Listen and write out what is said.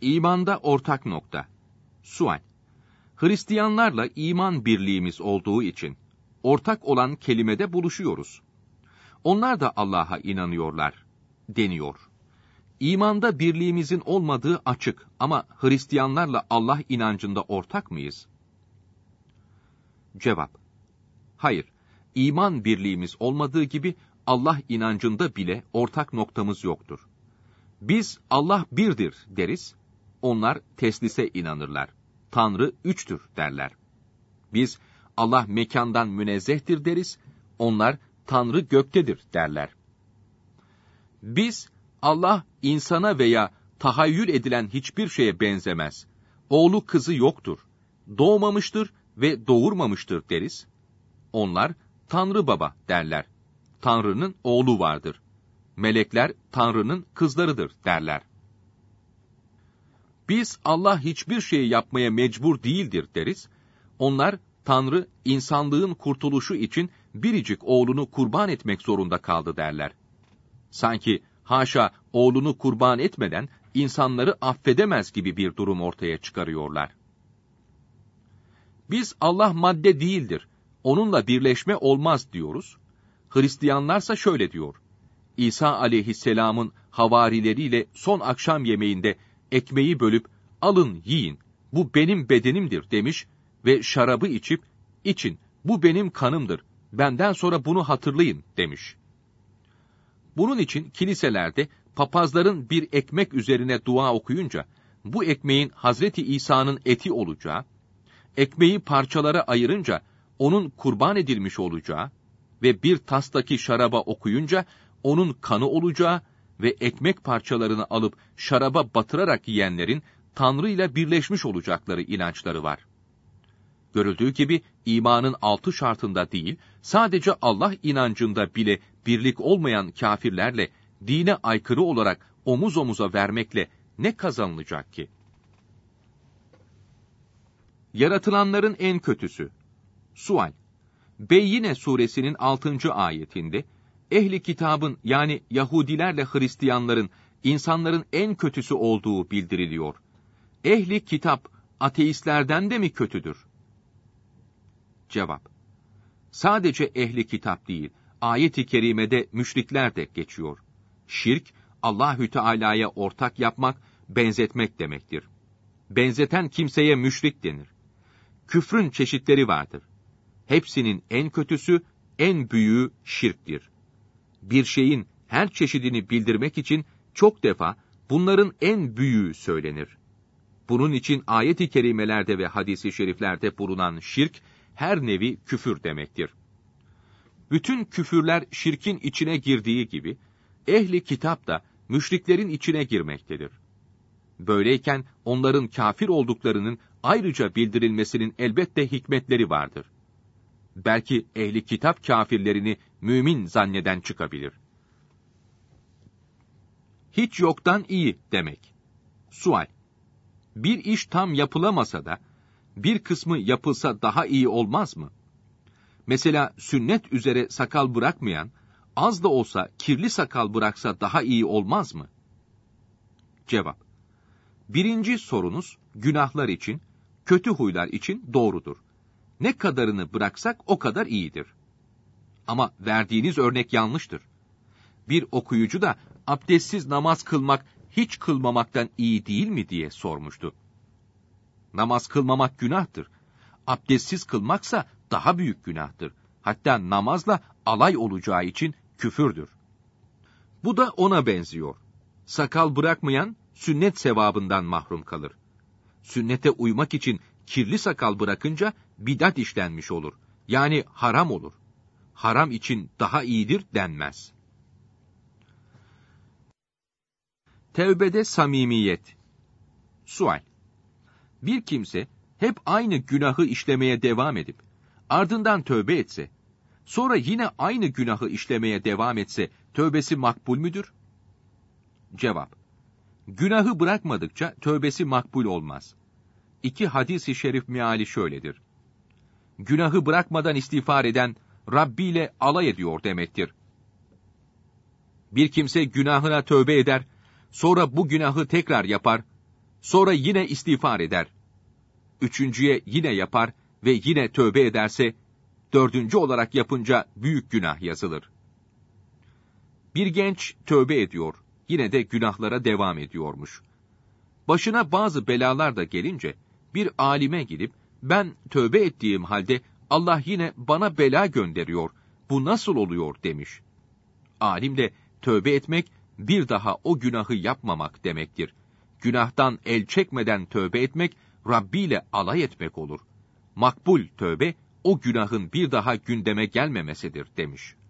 İmanda ortak nokta. Sual: Hristiyanlarla iman birliğimiz olduğu için ortak olan kelimede buluşuyoruz. Onlar da Allah'a inanıyorlar deniyor. İmanda birliğimizin olmadığı açık ama Hristiyanlarla Allah inancında ortak mıyız? Cevap: Hayır, iman birliğimiz olmadığı gibi Allah inancında bile ortak noktamız yoktur. Biz Allah birdir deriz, onlar teslise inanırlar. Tanrı üçtür derler. Biz Allah mekandan münezzehtir deriz, onlar Tanrı göktedir derler. Biz Allah insana veya tahayyül edilen hiçbir şeye benzemez. Oğlu kızı yoktur. Doğmamıştır ve doğurmamıştır deriz. Onlar Tanrı Baba derler. Tanrı'nın oğlu vardır. Melekler Tanrı'nın kızlarıdır derler. Biz Allah hiçbir şeyi yapmaya mecbur değildir deriz. Onlar Tanrı insanlığın kurtuluşu için biricik oğlunu kurban etmek zorunda kaldı derler. Sanki haşa oğlunu kurban etmeden insanları affedemez gibi bir durum ortaya çıkarıyorlar. Biz Allah madde değildir, onunla birleşme olmaz diyoruz. Hristiyanlarsa şöyle diyor: İsa aleyhisselamın havarileriyle son akşam yemeğinde ekmeği bölüp alın yiyin, bu benim bedenimdir demiş ve şarabı içip için bu benim kanımdır, benden sonra bunu hatırlayın demiş. Bunun için kiliselerde papazların bir ekmek üzerine dua okuyunca bu ekmeğin Hazreti İsa'nın eti olacağı, ekmeği parçalara ayırınca onun kurban edilmiş olacağı ve bir tastaki şaraba okuyunca onun kanı olacağı ve ekmek parçalarını alıp şaraba batırarak yiyenlerin Tanrı ile birleşmiş olacakları inançları var. Görüldüğü gibi imanın 6 şartında değil, sadece Allah inancında bile birlik olmayan kâfirlerle dine aykırı olarak omuz omuza vermekle ne kazanılacak ki? Yaratılanların en kötüsü. Sual: Beyyine suresinin 6. ayetinde, ehli kitabın yani Yahudilerle Hristiyanların insanların en kötüsü olduğu bildiriliyor. Ehli kitap, ateistlerden de mi kötüdür? Cevap: Sadece ehli kitap değil, ayet-i kerimede müşrikler de geçiyor. Şirk, Allahü Teala'ya ortak yapmak, benzetmek demektir. Benzeten kimseye müşrik denir. Küfrün çeşitleri vardır. Hepsinin en kötüsü, en büyüğü şirktir. Bir şeyin her çeşidini bildirmek için çok defa bunların en büyüğü söylenir. Bunun için ayet-i kerimelerde ve hadis-i şeriflerde bulunan şirk, her nevi küfür demektir. Bütün küfürler şirkin içine girdiği gibi, ehli kitap da müşriklerin içine girmektedir. Böyleyken onların kafir olduklarının ayrıca bildirilmesinin elbette hikmetleri vardır. Belki ehli kitap kafirlerini mümin zanneden çıkabilir. Hiç yoktan iyi demek. Sual: Bir iş tam yapılamasa da, bir kısmı yapılsa daha iyi olmaz mı? Mesela sünnet üzere sakal bırakmayan, az da olsa kirli sakal bıraksa daha iyi olmaz mı? Cevap: Birinci sorunuz, günahlar için, kötü huylar için doğrudur. Ne kadarını bıraksak o kadar iyidir. Ama verdiğiniz örnek yanlıştır. Bir okuyucu da abdestsiz namaz kılmak hiç kılmamaktan iyi değil mi diye sormuştu. Namaz kılmamak günahtır. Abdestsiz kılmaksa daha büyük günahtır. Hatta namazla alay olacağı için küfürdür. Bu da ona benziyor. Sakal bırakmayan sünnet sevabından mahrum kalır. Sünnete uymak için kirli sakal bırakınca bidat işlenmiş olur. Yani haram olur. Haram için daha iyidir denmez. Tevbede samimiyet. Sual: Bir kimse hep aynı günahı işlemeye devam edip, ardından tövbe etse, sonra yine aynı günahı işlemeye devam etse, tövbesi makbul müdür? Cevap: Günahı bırakmadıkça tövbesi makbul olmaz. 2 hadis-i şerif meali şöyledir: Günahı bırakmadan istiğfar eden, Rabbi ile alay ediyor demektir. Bir kimse günahına tövbe eder, sonra bu günahı tekrar yapar, Sonra yine istiğfar eder. Üçüncüye yine yapar ve yine tövbe ederse, dördüncü olarak yapınca büyük günah yazılır. Bir genç tövbe ediyor, yine de günahlara devam ediyormuş. Başına bazı belalar da gelince, bir alime gidip, ben tövbe ettiğim halde Allah yine bana bela gönderiyor, bu nasıl oluyor demiş. Alim de, tövbe etmek, bir daha o günahı yapmamak demektir. Günahtan el çekmeden tövbe etmek, Rabbi ile alay etmek olur. Makbul tövbe, o günahın bir daha gündeme gelmemesidir demiş.